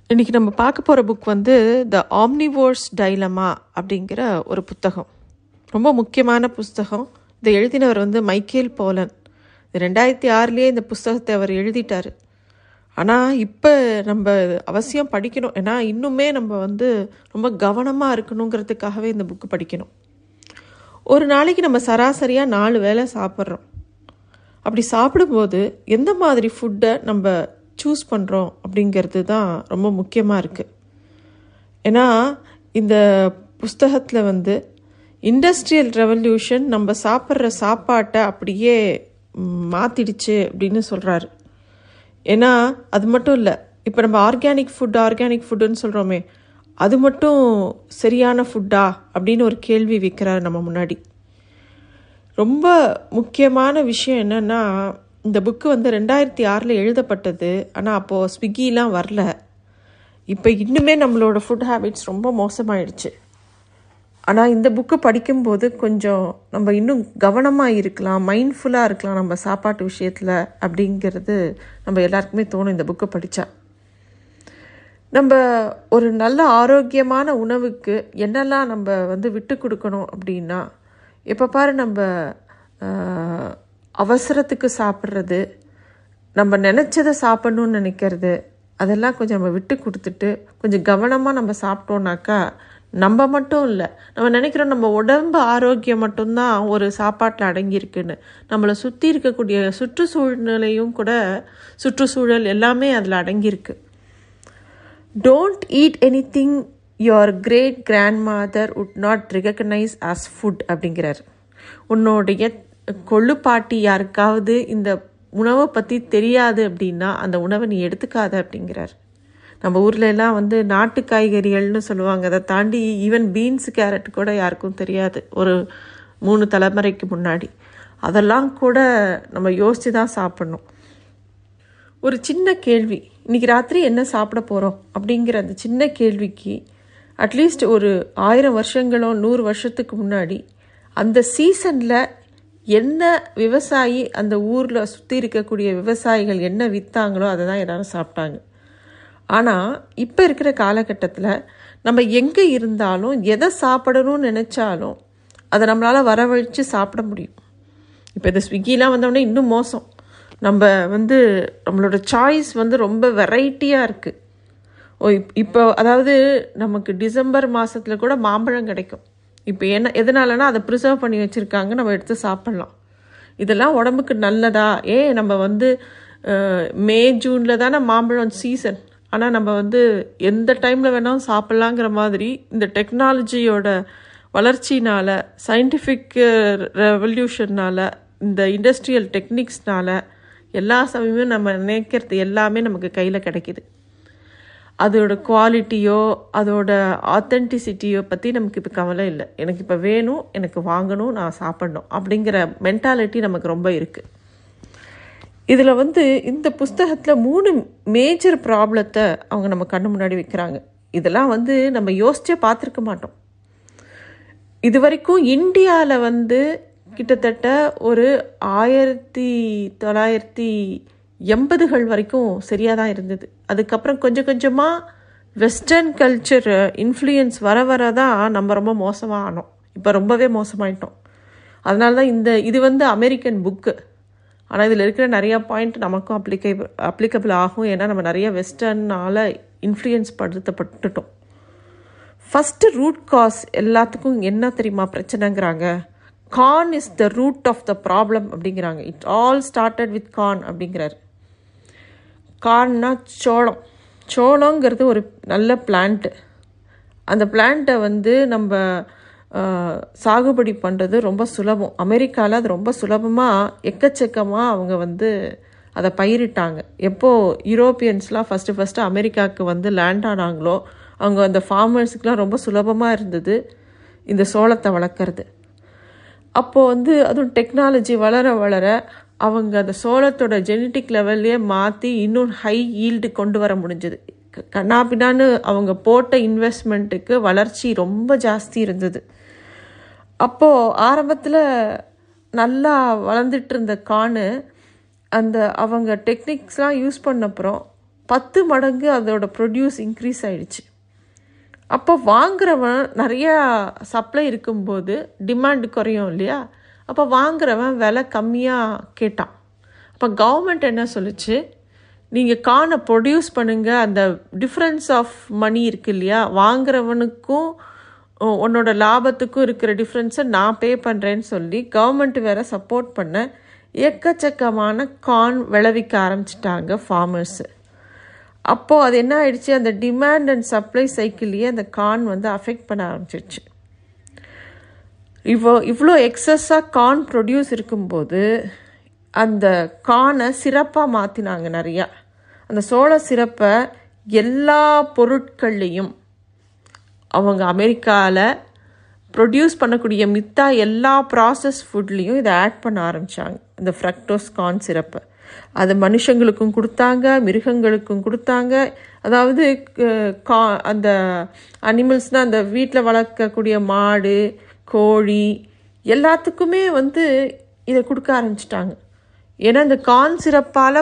இன்றைக்கி நம்ம பார்க்க போகிற புக் வந்து த ஆம்னிவோர்ஸ் டைலமா அப்படிங்கிற ஒரு புத்தகம். ரொம்ப முக்கியமான புஸ்தகம். இதை எழுதினவர் வந்து மைக்கேல் போலன். 2006 இந்த புஸ்தகத்தை அவர் எழுதிட்டார். ஆனால் இப்போ நம்ம அவசியம் படிக்கணும். ஏன்னா இன்னுமே நம்ம வந்து ரொம்ப கவனமாக இருக்கணுங்கிறதுக்காகவே இந்த புக்கு படிக்கணும். ஒரு நாளைக்கு நம்ம சராசரியாக 4 வேளை சாப்பிட்றோம். அப்படி சாப்பிடும்போது எந்த மாதிரி ஃபுட்டை நம்ம சூஸ் பண்ணுறோம் அப்படிங்கிறது தான் ரொம்ப முக்கியமாக இருக்குது. ஏன்னா இந்த புஸ்தகத்தில் வந்து இண்டஸ்ட்ரியல் ரெவல்யூஷன் நம்ம சாப்பிட்ற சாப்பாட்டை அப்படியே மாற்றிடுச்சு அப்படின்னு சொல்கிறாரு. ஏன்னா அது மட்டும் இல்லை, இப்போ நம்ம ஆர்கானிக் ஃபுட்டுன்னு சொல்கிறோமே, அது மட்டும் சரியான ஃபுட்டா அப்படின்னு ஒரு கேள்வி வைக்கிறாரு நம்ம முன்னாடி. ரொம்ப முக்கியமான விஷயம் என்னென்னா, இந்த புக்கு வந்து 2006 எழுதப்பட்டது. ஆனால் அப்போது ஸ்விக்கிலாம் வரல. இப்போ இன்னுமே நம்மளோட ஃபுட் ஹேபிட்ஸ் ரொம்ப மோசமாயிடுச்சு. ஆனால் இந்த புக்கு படிக்கும்போது கொஞ்சம் நம்ம இன்னும் கவனமாக இருக்கலாம், மைண்ட்ஃபுல்லாக இருக்கலாம் நம்ம சாப்பாட்டு விஷயத்தில் அப்படிங்கிறது நம்ம எல்லாருக்குமே தோணும் இந்த புக்கை படித்தா. நம்ம ஒரு நல்ல ஆரோக்கியமான உணவுக்கு என்னெல்லாம் நம்ம வந்து விட்டு கொடுக்கணும் அப்படின்னா, எப்போ பாரு நம்ம அவசரத்துக்கு சாப்பிட்றது, நம்ம நினச்சதை சாப்பிட்ணுன்னு நினைக்கிறது, அதெல்லாம் கொஞ்சம் நம்ம விட்டு கொடுத்துட்டு கொஞ்சம் கவனமாக நம்ம சாப்பிட்டோன்னாக்கா, நம்ம மட்டும் இல்லை, நம்ம நினைக்கிறோம் நம்ம உடம்பு ஆரோக்கியம் மட்டும்தான் ஒரு சாப்பாட்டில் அடங்கியிருக்குன்னு. நம்மளை சுற்றி இருக்கக்கூடிய சுற்றுச்சூழ்நிலையும் கூட, சுற்றுச்சூழல் எல்லாமே அதில் அடங்கியிருக்கு. Don't eat anything your great grand mother would not recognise as food அப்படிங்கிறார். உன்னுடைய கொள்ளுப்பாட்டி யாருக்காவது இந்த உணவை பற்றி தெரியாது அப்படின்னா அந்த உணவை நீ எடுத்துக்காத அப்படிங்கிறார். நம்ம ஊரில் எல்லாம் வந்து நாட்டு காய்கறிகள்னு சொல்லுவாங்க. அதை தாண்டி ஈவன் பீன்ஸு கேரட் கூட யாருக்கும் தெரியாது ஒரு 3 தலைமுறைக்கு முன்னாடி. அதெல்லாம் கூட நம்ம யோசித்து தான் சாப்பிட்ணும். ஒரு சின்ன கேள்வி, இன்றைக்கி ராத்திரி என்ன சாப்பிட போகிறோம் அப்படிங்கிற அந்த சின்ன கேள்விக்கு அட்லீஸ்ட் ஒரு 1000 வருஷங்களோ 100 வருஷத்துக்கு முன்னாடி அந்த சீசனில் என்ன விவசாயி அந்த ஊரில் சுற்றி இருக்கக்கூடிய விவசாயிகள் என்ன விற்றாங்களோ அதை தான் எல்லாரும் சாப்பிட்டாங்க. ஆனால் இப்போ இருக்கிற காலகட்டத்தில் நம்ம எங்கே இருந்தாலும் எதை சாப்பிடணும்னு நினச்சாலும் அதை நம்மளால் வரவழைச்சு சாப்பிட முடியும். இப்போ இந்த ஸ்விக்கிலாம் வந்தோடனே இன்னும் மோசம். நம்ம வந்து நம்மளோட சாய்ஸ் வந்து ரொம்ப வெரைட்டியாக இருக்குது. இப்போ அதாவது நமக்கு டிசம்பர் மாதத்தில் கூட மாம்பழம் கிடைக்கும். இப்போ எதனாலனா அதை ப்ரிசர்வ் பண்ணி வச்சுருக்காங்க, நம்ம எடுத்து சாப்பிட்லாம். இதெல்லாம் உடம்புக்கு நல்லதா? நம்ம வந்து மே ஜூனில் தானே மாம்பழம் சீசன். ஆனால் நம்ம வந்து எந்த டைமில் வேணாலும் சாப்பிட்லாங்கிற மாதிரி இந்த டெக்னாலஜியோட வளர்ச்சினால், சயின்டிஃபிக் ரெவல்யூஷனால், இந்த இண்டஸ்ட்ரியல் டெக்னிக்ஸ்னால் எல்லா சமயமும் நம்ம நினைக்கிறது எல்லாமே நமக்கு கையில் கிடைக்கிது. அதோட குவாலிட்டியோ அதோட ஆத்தென்டிசிட்டியோ பற்றி நமக்கு இப்போ கவலை இல்லை. எனக்கு இப்போ வேணும், எனக்கு வாங்கணும், நான் சாப்பிட்ணும் அப்படிங்கிற மென்டாலிட்டி நமக்கு ரொம்ப இருக்குது. இதில் வந்து இந்த புஸ்தகத்தில் 3 மேஜர் ப்ராப்ளத்தை அவங்க நம்ம கண்ணு முன்னாடி வைக்கிறாங்க. இதெல்லாம் வந்து நம்ம யோசிச்சே பார்த்துருக்க மாட்டோம். இது வரைக்கும் இந்தியாவில் வந்து கிட்டத்தட்ட ஒரு 1980கள் வரைக்கும் சரியாக தான் இருந்தது. அதுக்கப்புறம் கொஞ்சம் கொஞ்சமாக வெஸ்டர்ன் கல்ச்சர் இன்ஃப்ளூயன்ஸ் வர தான் நம்ம ரொம்ப மோசமாக ஆனோம். இப்போ ரொம்பவே மோசமாயிட்டோம். அதனால தான் இது வந்து அமெரிக்கன் புக்கு. ஆனால் இதில் இருக்கிற நிறையா பாயிண்ட் நமக்கும் அப்ளிகபிள் ஆகும். ஏன்னா நம்ம நிறைய வெஸ்டர்னால் இன்ஃப்ளூயன்ஸ் படுத்தப்பட்டுட்டோம். ஃபஸ்ட்டு ரூட் காஸ் எல்லாத்துக்கும் என்ன தெரியுமா பிரச்சனைங்கிறாங்க? Corn is the root of the problem அப்படிங்கிறாங்க. It all started with corn அப்படிங்கிறார். கார்ன்னா சோளங்கிறது ஒரு நல்ல பிளான்ட்டு. அந்த பிளான்ட்டை வந்து நம்ம சாகுபடி பண்ணுறது ரொம்ப சுலபம். அமெரிக்காவில் அது ரொம்ப சுலபமாக எக்கச்சக்கமாக அவங்க வந்து அதை பயிரிட்டாங்க. எப்போது யூரோப்பியன்ஸ்லாம் ஃபஸ்ட்டு அமெரிக்காவுக்கு வந்து லேண்ட் ஆனாங்களோ, அவங்க அந்த ஃபார்மர்ஸுக்கெலாம் ரொம்ப சுலபமாக இருந்தது இந்த சோளத்தை வளர்க்குறது. அப்போது வந்து அதுவும் டெக்னாலஜி வளர அவங்க அந்த சோளத்தோட ஜெனட்டிக் லெவல்லையே மாற்றி இன்னும் ஹை ஈல்டு கொண்டு வர முடிஞ்சது. கண்ணாபின்னான்னு அவங்க போட்ட இன்வெஸ்ட்மெண்ட்டுக்கு வளர்ச்சி ரொம்ப ஜாஸ்தி இருந்தது. அப்போது ஆரம்பத்தில் நல்லா வளர்ந்துட்டு இருந்த கார்னு அந்த அவங்க டெக்னிக்ஸ்லாம் யூஸ் பண்ணப்புறம் 10 மடங்கு அதோட ப்ரொடியூஸ் இன்க்ரீஸ் ஆகிடுச்சு. அப்போ வாங்குறவன் நிறையா சப்ளை இருக்கும்போது டிமாண்டு குறையும் இல்லையா? அப்போ வாங்குறவன் விலை கம்மியாக கேட்டான். அப்போ கவர்மெண்ட் என்ன சொல்லிச்சு, நீங்கள் கார்னை ப்ரொடியூஸ் பண்ணுங்கள், அந்த டிஃப்ரென்ஸ் ஆஃப் மணி இருக்கு இல்லையா, வாங்குறவனுக்கும் உன்னோட லாபத்துக்கும் இருக்கிற டிஃப்ரென்ஸை நான் பே பண்ணுறேன்னு சொல்லி கவர்மெண்ட் வேறு சப்போர்ட் பண்ண எக்கச்சக்கமான கார்ன் விளைவிக்க ஆரம்பிச்சிட்டாங்க ஃபார்மர்ஸு. அப்போது அது என்ன ஆயிடுச்சு, அந்த டிமாண்ட் அண்ட் சப்ளை சைக்கிள்லேயே அந்த கார்ன் வந்து அஃபெக்ட் பண்ண ஆரம்பிச்சிடுச்சு. இவ்வளோ எக்ஸஸாக கார்ன் ப்ரொடியூஸ் இருக்கும்போது அந்த கார்னை சிறப்பாக மாற்றினாங்க நிறையா. அந்த சோள சிறப்பை எல்லா பொருட்கள்லேயும் அவங்க அமெரிக்காவில் ப்ரொடியூஸ் பண்ணக்கூடிய மித்தா எல்லா ப்ராசஸ் ஃபுட்லேயும் இதை ஆட் பண்ண ஆரம்பித்தாங்க, இந்த ஃப்ரக்டோஸ் கார்ன் சிறப்பை. அது மனுஷங்களுக்கும் கொடுத்தாங்க, மிருகங்களுக்கும் கொடுத்தாங்க. அதாவது அந்த அனிமல்ஸ்னால் அந்த வீட்டில் வளர்க்கக்கூடிய மாடு, கோழி எல்லாத்துக்குமே வந்து இதை கொடுக்க ஆரம்பிச்சிட்டாங்க. ஏன்னா இந்த கார்ன் சிறப்பால்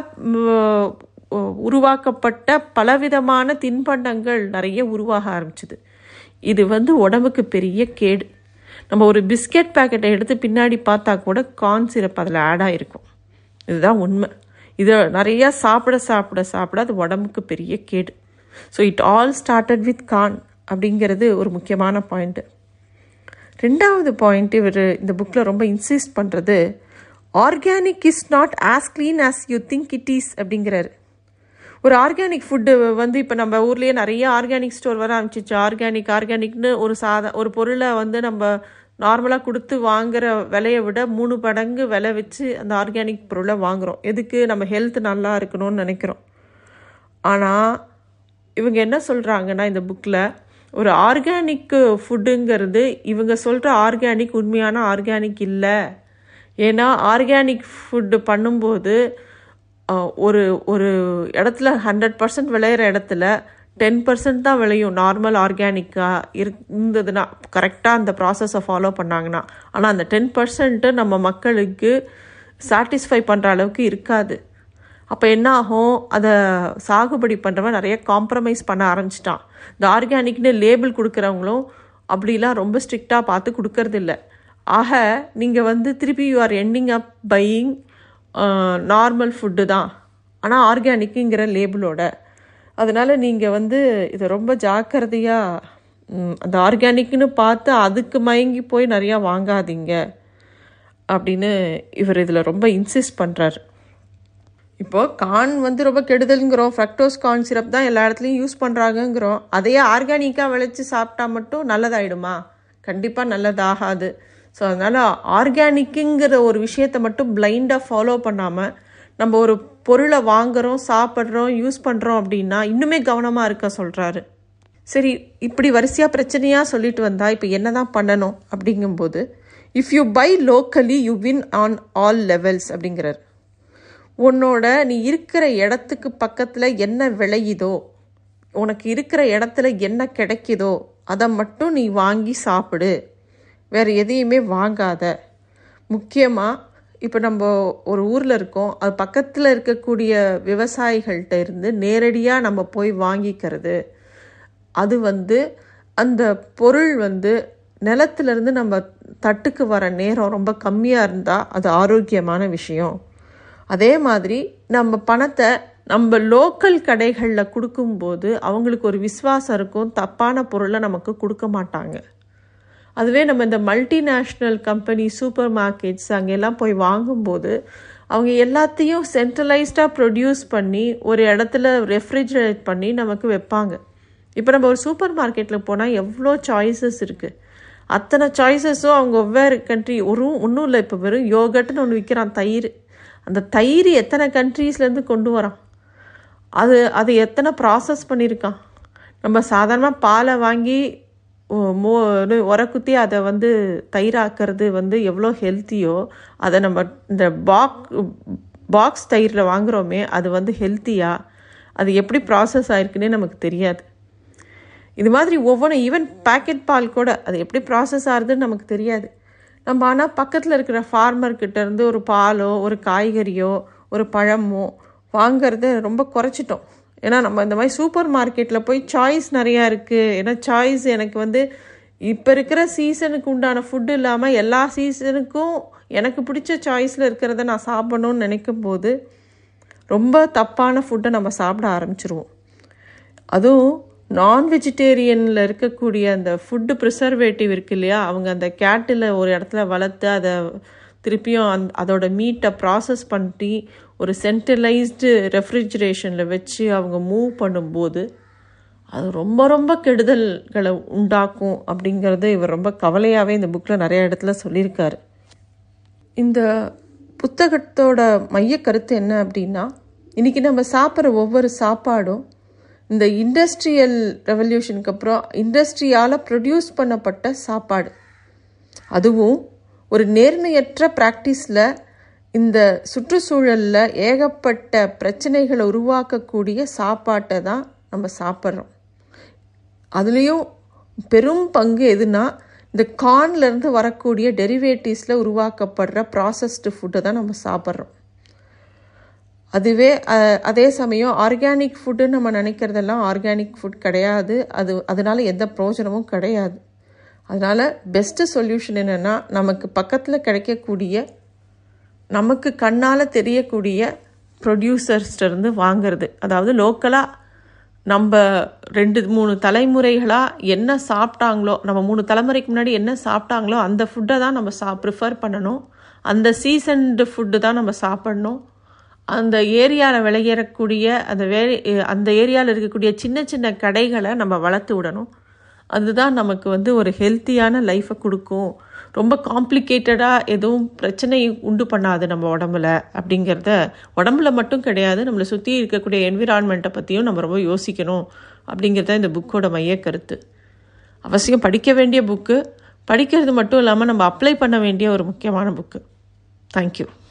உருவாக்கப்பட்ட பலவிதமான தின்பண்டங்கள் நிறைய உருவாக ஆரம்பிச்சுது. இது வந்து உடம்புக்கு பெரிய கேடு. நம்ம ஒரு பிஸ்கெட் பேக்கெட்டை எடுத்து பின்னாடி பார்த்தா கூட கார்ன் சிரப் அதில் ஆட் ஆகிருக்கும். இதுதான் உண்மை. இதை நிறையா சாப்பிட அது உடம்புக்கு பெரிய கேடு. So it all started with corn அப்படிங்கிறது ஒரு முக்கியமான பாயிண்ட்டு. 2வது பாயிண்ட் இவர் இந்த புக்கில் ரொம்ப இன்சிஸ்ட் பண்ணுறது, organic is not as clean as you think it is அப்படிங்கிறாரு. ஒரு ஆர்கானிக் ஃபுட்டு வந்து இப்போ நம்ம ஊர்லேயே நிறைய ஆர்கானிக் ஸ்டோர் வர ஆரம்பிச்சிச்சு. ஆர்கானிக்னு ஒரு பொருளை வந்து நம்ம நார்மலாக கொடுத்து வாங்குகிற விலையை விட 3 மடங்கு விலை வச்சு அந்த ஆர்கானிக் பொருளை வாங்குகிறோம். எதுக்கு? நம்ம ஹெல்த் நல்லா இருக்கணும்னு நினைக்கிறோம். ஆனால் இவங்க என்ன சொல்கிறாங்கன்னா இந்த புக்கில், ஒரு ஆர்கானிக் ஃபுட்டுங்கிறது இவங்க சொல்கிற ஆர்கானிக் உண்மையான ஆர்கானிக் இல்லை. ஏன்னா ஆர்கானிக் ஃபுட்டு பண்ணும்போது ஒரு ஒரு இடத்துல 100% விளையிற இடத்துல 10% தான் விளையும் நார்மல் ஆர்கானிக்காக இருந்ததுன்னா, கரெக்டாக அந்த ப்ராசஸை ஃபாலோ பண்ணாங்கன்னா. ஆனால் அந்த 10% நம்ம மக்களுக்கு சாட்டிஸ்ஃபை பண்ணுற அளவுக்கு இருக்காது. அப்போ என்ன ஆகும், அதை சாகுபடி பண்ணுறவன் நிறைய காம்ப்ரமைஸ் பண்ண ஆரம்பிச்சிட்டான். இந்த ஆர்கானிக்னு லேபிள் கொடுக்குறவங்களும் அப்படிலாம் ரொம்ப ஸ்ட்ரிக்டாக பார்த்து கொடுக்கறதில்ல. ஆக நீங்கள் வந்து திருப்பி you are ending up buying normal food தான், ஆனால் ஆர்கானிக்குங்கிற லேபிளோட. அதனால் நீங்கள் வந்து இதை ரொம்ப ஜாக்கிரதையாக அந்த ஆர்கானிக்னு பார்த்து அதுக்கு மயங்கி போய் நிறையா வாங்காதீங்க அப்படின்னு இவர் இதில் ரொம்ப இன்சிஸ்ட் பண்ணுறாரு. இப்போது கார்ன் வந்து ரொம்ப கெடுதலுங்கிறோம், ஃப்ரக்டோஸ் கார்ன் சிரப் தான் எல்லா இடத்துலையும் யூஸ் பண்ணுறாங்கங்கிறோம். அதையே ஆர்கானிக்காக விளைச்சி சாப்பிட்டா மட்டும் நல்லதாயிடுமா? கண்டிப்பாக நல்லதாகாது. ஸோ அதனால் ஆர்கானிக்குங்கிற ஒரு விஷயத்தை மட்டும் பிளைண்டாக ஃபாலோ பண்ணாமல் நம்ம ஒரு பொருளை வாங்குகிறோம், சாப்பிட்றோம், யூஸ் பண்ணுறோம் அப்படின்னா இன்னுமே கவனமாக இருக்க சொல்கிறாரு. சரி, இப்படி வரிசையாக பிரச்சனையாக சொல்லிட்டு வந்தால் இப்போ என்ன தான் பண்ணணும் அப்படிங்கும்போது, if you buy locally you win on all levels அப்படிங்கிறார். நீ இருக்கிற இடத்துக்கு பக்கத்தில் என்ன விளையுதோ, உனக்கு இருக்கிற இடத்துல என்ன கிடைக்குதோ அதை மட்டும் நீ வாங்கி சாப்பிடு, வேறு எதையுமே வாங்காத. முக்கியமாக இப்போ நம்ம ஒரு ஊரில் இருக்கோம், அது பக்கத்தில் இருக்கக்கூடிய விவசாயிகள்கிட்ட இருந்து நேரடியாக நம்ம போய் வாங்கிக்கிறது, அது வந்து அந்த பொருள் வந்து நிலத்திலேருந்து நம்ம தட்டுக்கு வர நேரம் ரொம்ப கம்மியாக இருந்தால் அது ஆரோக்கியமான விஷயம். அதே மாதிரி நம்ம பணத்தை நம்ம லோக்கல் கடைகளில் கொடுக்கும்போது அவங்களுக்கு ஒரு விசுவாசம் இருக்கும், தப்பான பொருளை நமக்கு கொடுக்க மாட்டாங்க. அதுவே நம்ம இந்த மல்டிநேஷ்னல் கம்பெனி சூப்பர் மார்க்கெட்ஸ் அங்கெல்லாம் போய் வாங்கும்போது அவங்க எல்லாத்தையும் சென்ட்ரலைஸ்டாக ப்ரொடியூஸ் பண்ணி ஒரு இடத்துல ரெஃப்ரிஜரேட் பண்ணி நமக்கு வைப்பாங்க. இப்போ நம்ம ஒரு சூப்பர் மார்க்கெட்டில் போனால் எவ்வளோ சாய்ஸஸ் இருக்குது. அத்தனை சாய்ஸஸும் அவங்க வெவ்வேறு கண்ட்ரி, ஒன்றும் இல்லை, இப்போ வெறும் யோகட்னு ஒன்று விற்கிறான், தயிர். அந்த தயிர் எத்தனை கண்ட்ரீஸ்லேருந்து கொண்டு வரான், அது எத்தனை ப்ராசஸ் பண்ணியிருக்கான். நம்ம சாதாரணமாக பாலை வாங்கி உரக்குத்தி அதை வந்து தயிராக்கிறது வந்து எவ்வளோ ஹெல்த்தியோ, அதை நம்ம இந்த பாக்ஸ் தயிரில் வாங்குகிறோமே அது வந்து ஹெல்த்தியா, அது எப்படி ப்ராசஸ் ஆகிருக்குன்னே நமக்கு தெரியாது. இது மாதிரி ஒவ்வொன்றும், ஈவன் பேக்கெட் பால் கூட அது எப்படி ப்ராசஸ் ஆகுதுன்னு நமக்கு தெரியாது. நம்ம ஆனால் பக்கத்தில் இருக்கிற ஃபார்மர்கிட்டேருந்து ஒரு பாலோ ஒரு காய்கறியோ ஒரு பழமோ வாங்கிறத ரொம்ப குறைச்சிட்டோம். ஏன்னா நம்ம இந்த மாதிரி சூப்பர் மார்க்கெட்டில் போய் சாய்ஸ் நிறையா இருக்குது. ஏன்னா சாய்ஸ் எனக்கு வந்து இப்போ இருக்கிற சீசனுக்கு உண்டான ஃபுட்டு இல்லாமல் எல்லா சீசனுக்கும் எனக்கு பிடிச்ச சாய்ஸில் இருக்கிறத நான் சாப்பிடணும்னு நினைக்கும் போது ரொம்ப தப்பான ஃபுட்டை நம்ம சாப்பிட ஆரம்பிச்சிருவோம். அதுவும் நான் வெஜிடேரியனில் இருக்கக்கூடிய அந்த ஃபுட்டு ப்ரிசர்வேட்டிவ் இருக்கு இல்லையா, அவங்க அந்த கேட்டில் ஒரு இடத்துல வளர்த்து அதை திருப்பியும் அதோட மீட்டை ப்ராசஸ் பண்ணி ஒரு சென்ட்ரலைஸ்டு ரெஃப்ரிஜரேஷனில் வச்சு அவங்க மூவ் பண்ணும்போது அது ரொம்ப ரொம்ப கெடுதல்களை உண்டாக்கும் அப்படிங்கிறது இவர் ரொம்ப கவலையாகவே இந்த புக்கில் நிறைய இடத்துல சொல்லியிருக்காரு. இந்த புத்தகத்தோட மைய கருத்து என்ன அப்படின்னா, இன்றைக்கி நம்ம சாப்பிட்ற ஒவ்வொரு சாப்பாடும் இந்த இண்டஸ்ட்ரியல் ரெவல்யூஷனுக்கு அப்புறம் இண்டஸ்ட்ரியால் ப்ரொடியூஸ் பண்ணப்பட்ட சாப்பாடு. அதுவும் ஒரு நேர்மையற்ற ப்ராக்டிஸில் இந்த சுற்றுச்சூழலில் ஏகப்பட்ட பிரச்சனைகளை உருவாக்கக்கூடிய சாப்பாட்டை தான் நம்ம சாப்பிட்றோம். அதுலேயும் பெரும் பங்கு எதுனா இந்த கார்ன்லேருந்து வரக்கூடிய டெரிவேட்டிவ்ஸில் உருவாக்கப்படுற ப்ராசஸ்டு ஃபுட்டை தான் நம்ம சாப்பிட்றோம். அதுவே அதே சமயம் ஆர்கானிக் ஃபுட்டுன்னு நம்ம நினைக்கிறதெல்லாம் ஆர்கானிக் ஃபுட் கிடையாது. அதனால் எந்த பிரயோஜனமும் கிடையாது. அதனால் பெஸ்ட்டு சொல்யூஷன் என்னென்னா, நமக்கு பக்கத்தில் கிடைக்கக்கூடிய நமக்கு கண்ணால் தெரியக்கூடிய ப்ரொடியூசர்ஸ்டருந்து வாங்கிறது. அதாவது லோக்கலாக நம்ம 2-3 தலைமுறைகளாக என்ன சாப்பிட்டாங்களோ, நம்ம 3 தலைமுறைக்கு முன்னாடி என்ன சாப்பிட்டாங்களோ அந்த ஃபுட்டை தான் நம்ம ப்ரிஃபர் பண்ணணும். அந்த சீசன்டு ஃபுட்டு தான் நம்ம சாப்பிடணும். அந்த ஏரியாவில் விளையக்கூடிய அந்த ஏரியாவில் இருக்கக்கூடிய சின்ன சின்ன கடைகளை நம்ம வளர்த்து விடணும். அதுதான் நமக்கு வந்து ஒரு ஹெல்த்தியான லைஃப்பை கொடுக்கும். ரொம்ப காம்ப்ளிகேட்டடாக எதுவும் பிரச்சனை உண்டு பண்ணாது நம்ம உடம்புல. அப்படிங்கிறத உடம்புல மட்டும் கிடையாது, நம்மளை சுற்றி இருக்கக்கூடிய என்விரான்மெண்ட்டை பற்றியும் நம்ம ரொம்ப யோசிக்கணும் அப்படிங்கிறத இந்த புக்கோட மைய கருத்து. அவசியம் படிக்க வேண்டிய புக்கு, படிக்கிறது மட்டும் இல்லாமல் நம்ம அப்ளை பண்ண வேண்டிய ஒரு முக்கியமான புக்கு. தேங்க்யூ.